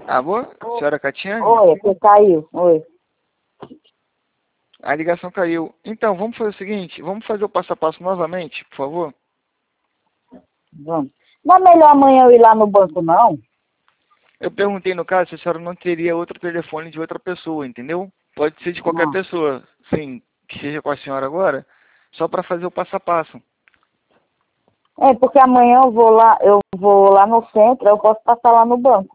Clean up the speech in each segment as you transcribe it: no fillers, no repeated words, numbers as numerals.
Alô? Senhora Catiane? Oi, você caiu. Oi. A ligação caiu. Então, vamos fazer o seguinte, vamos fazer o passo a passo novamente, por favor? Vamos. Não é melhor amanhã eu ir lá no banco, não? Eu perguntei no caso se a senhora não teria outro telefone de outra pessoa, entendeu? Pode ser de qualquer Não. pessoa, sim, que seja com a senhora agora, só para fazer o passo a passo. É, porque amanhã eu vou lá no centro, eu posso passar lá no banco.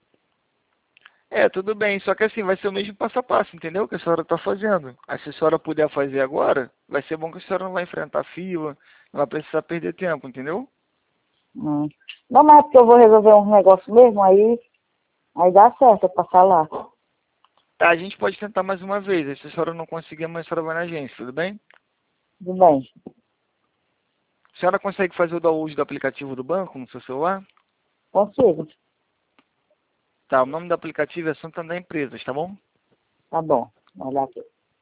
É, tudo bem, só que assim, vai ser o mesmo passo a passo, entendeu? Que a senhora está fazendo. Aí se a senhora puder fazer agora, vai ser bom que a senhora não vai enfrentar fila, não vai precisar perder tempo, entendeu? Não, mas é porque eu vou resolver um negócio mesmo, aí dá certo eu passar lá. Tá, a gente pode tentar mais uma vez. Aí se a senhora não conseguir, amanhã a senhora vai na agência, tudo bem? Tudo bem. A senhora consegue fazer o download do aplicativo do banco no seu celular? Consigo. Tá, o nome do aplicativo é Santander Empresas, tá bom? Tá bom. Olha aqui.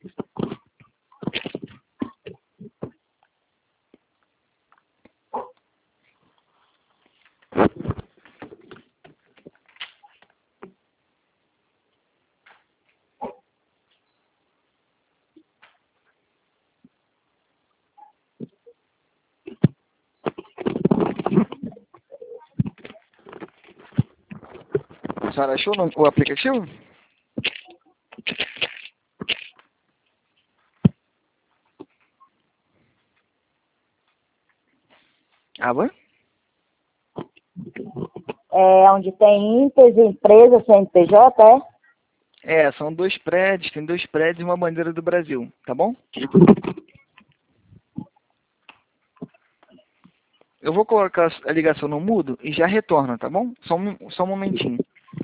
A senhora achou o aplicativo? Ah, bom? É onde tem Inter, empresa, CNPJ, é? É, são dois prédios, tem dois prédios e uma bandeira do Brasil, tá bom? Eu vou colocar a ligação no mudo e já retorno, tá bom? Só um momentinho.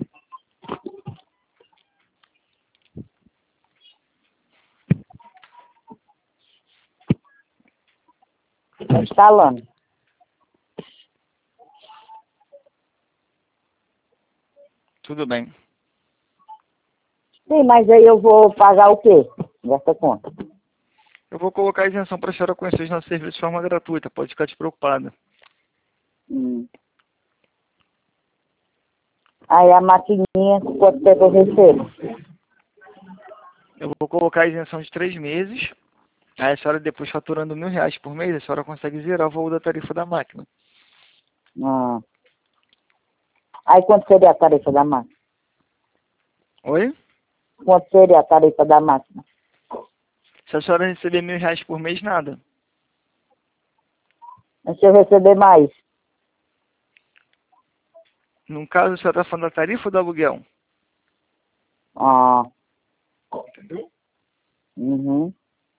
Tá instalando. Tudo bem. Sim, mas aí eu vou pagar o quê dessa conta? Eu vou colocar a isenção para a senhora conhecer os nossos serviços de forma gratuita, pode ficar despreocupada. Hum. Aí a maquininha, quanto tempo eu recebo? Eu vou colocar a isenção de 3 meses, aí a senhora depois faturando R$ 1.000 por mês, a senhora consegue zerar o valor da tarifa da máquina. Ah. Aí quanto seria a tarifa da máquina? Oi? Quanto seria a tarifa da máquina? Se a senhora receber R$ 1.000 por mês, nada. Mas se eu receber mais? No caso, a senhora está falando da tarifa ou do aluguel? Ah. Entendeu? Uhum.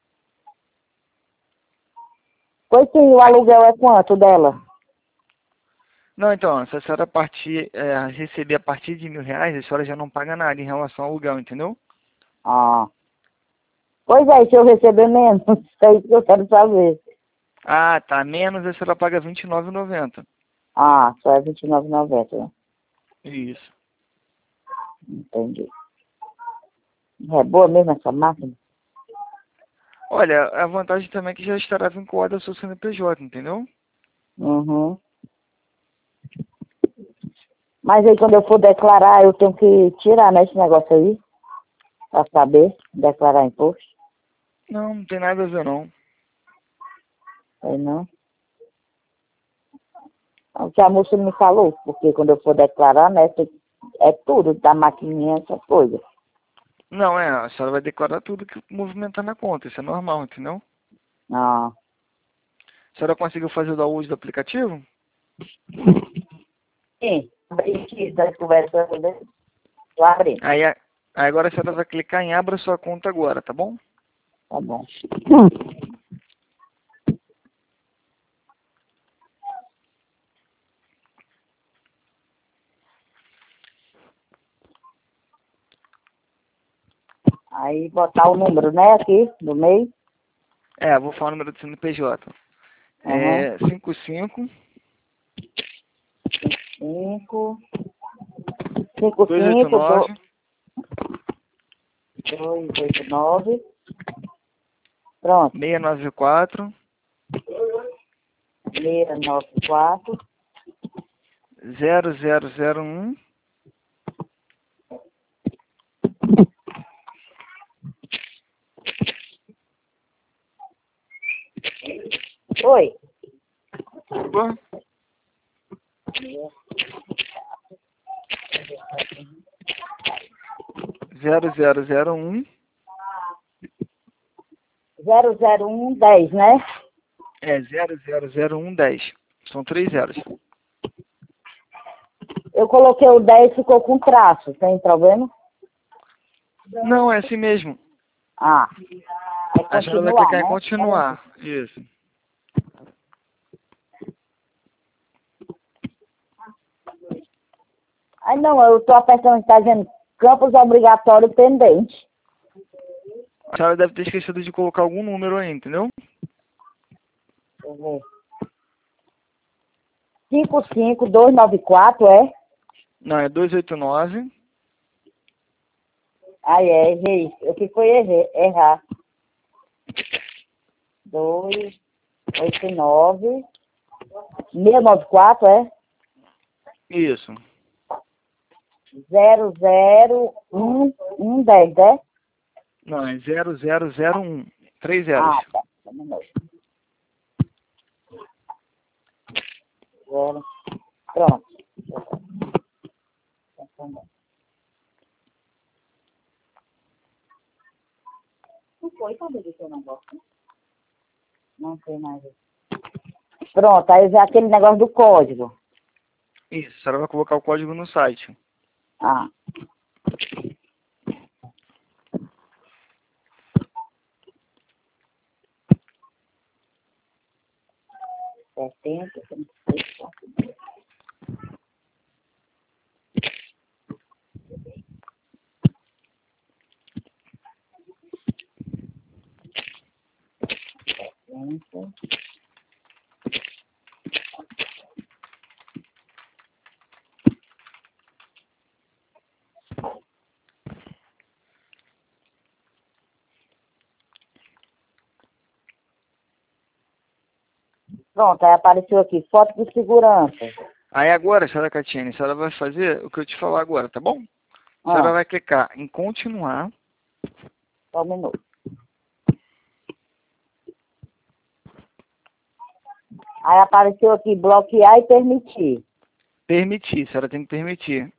Pois sim, o Aí- aluguel é quanto dela? Não, então, se a senhora receber a partir de R$ 1.000, a senhora já não paga nada em relação ao aluguel, entendeu? Ah. Pois é, se eu receber menos, é isso que eu quero saber. Ah, tá. Menos, a senhora paga R$ 29,90. Ah, só é R$29,90, né? Isso. Entendi. É boa mesmo essa máquina? Olha, a vantagem também é que já estará vinculada ao seu CNPJ, entendeu? Uhum. Mas aí quando eu for declarar, eu tenho que tirar, né, esse negócio aí, pra saber, declarar imposto. Não, não tem nada a ver, não. Aí não. O que a moça me falou, porque quando eu for declarar, né, é tudo da maquininha, essas coisas. Não, a senhora vai declarar tudo que movimentar na conta, isso é normal, entendeu? Ah. A senhora conseguiu fazer o download do aplicativo? Sim, abri aqui, das conversas, né? Eu abri. Aí agora a senhora vai clicar em abra sua conta agora, tá bom? Tá bom. Aí botar o número, né, aqui, no meio. Vou falar o número do CNPJ. Aham. 55 5, 5, 5, 289 2, 8, 9. Pronto. 694 694 0001 Oi. Opa. 0001. 00110, né? É 000110. São 3 zeros. Eu coloquei o 10 e ficou com traço, tem problema? Não, é assim mesmo. Ah, é A senhora vai continuar, clicar em né? continuar. Isso. Ai, não, eu tô apertando, está dizendo campos obrigatório pendente. A senhora deve ter esquecido de colocar algum número aí, entendeu? Deixa eu ver. 55294, é? Não, é 289. Aí errei. O que foi errar? 289 694, é? Isso. 00110, é? Não, é 0001. 3 zeros. Ah, tá. Zero. Pronto. Não foi, sabe que eu não gosto? Não sei mais. Pronto, aí já aquele negócio do código. Isso, a senhora vai colocar o código no site. Ah. Setenta, 36, 40. Pronto, aí apareceu aqui, foto de segurança. Aí agora, senhora Catiane, a senhora vai fazer o que eu te falar agora, tá bom? A senhora Ah, vai clicar em continuar. só um minuto. Aí apareceu aqui, bloquear e permitir. Permitir, a senhora tem que permitir.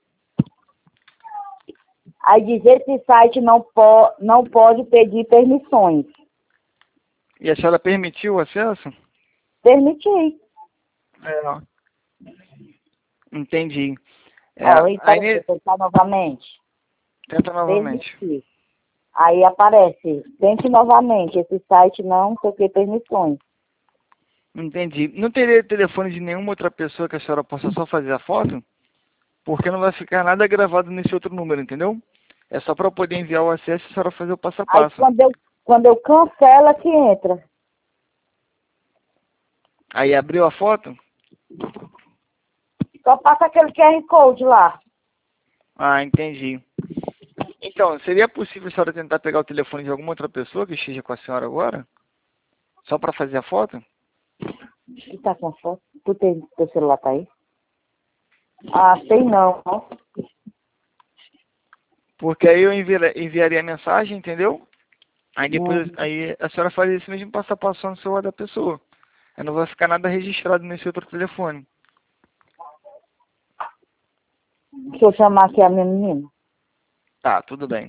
Aí diz, esse site não pode pedir permissões. E a senhora permitiu o acesso? Permitir. É, ó. Entendi. É, Ó, e aí apareceu, tentar novamente. tenta novamente. Permitir. Aí aparece, tente novamente, esse site não sei o que permissões. Entendi. Não teria telefone de nenhuma outra pessoa que a senhora possa só fazer a foto? Porque não vai ficar nada gravado nesse outro número, entendeu? É só para poder enviar o acesso e a senhora fazer o passo a Aí passo. quando eu cancelo é que entra. Aí abriu a foto? Só passa aquele QR Code lá. Ah, entendi. Então, seria possível a senhora tentar pegar o telefone de alguma outra pessoa que esteja com a senhora agora? Só para fazer a foto? E tá com foto? Tu tem teu celular tá aí? Ah, sei não. Porque aí eu enviaria a mensagem, entendeu? Aí depois Hum. aí a senhora faz esse mesmo passo a passo no celular da pessoa. Aí não vai ficar nada registrado nesse outro telefone. Deixa eu chamar aqui a minha menina. Tá, tudo bem.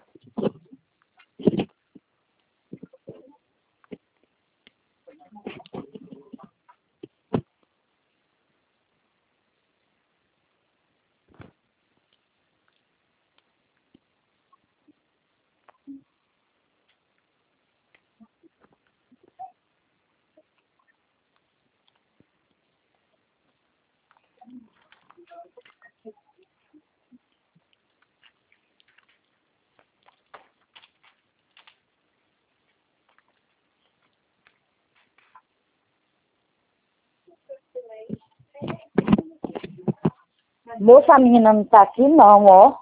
Moça, a menina não tá aqui não, ó.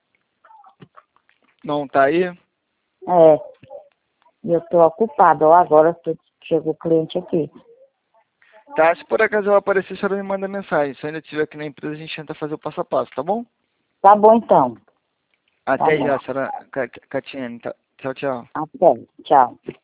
Não tá aí? É. Eu tô ocupada, ó. Agora chegou o cliente aqui. Tá, se por acaso eu aparecer, a senhora me manda mensagem. Se eu ainda estiver aqui na empresa, a gente tenta fazer o passo a passo, tá bom? Tá bom então. Tá Até bom. já, senhora Catiane. Tá. Tchau, tchau. Até. Tchau.